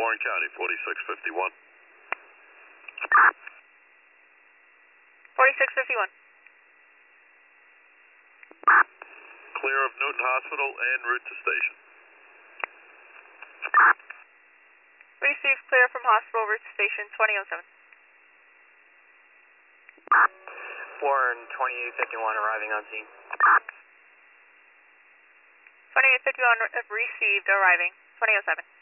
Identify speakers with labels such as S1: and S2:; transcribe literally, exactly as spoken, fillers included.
S1: Warren County, forty-six fifty-one.
S2: forty-six fifty-one.
S1: Clear of Newton Hospital en route to station.
S2: Receive clear from hospital route to station twenty oh seven.
S3: Warren twenty-eight fifty-one arriving on scene.
S2: twenty-eight fifty-one received arriving twenty oh seven.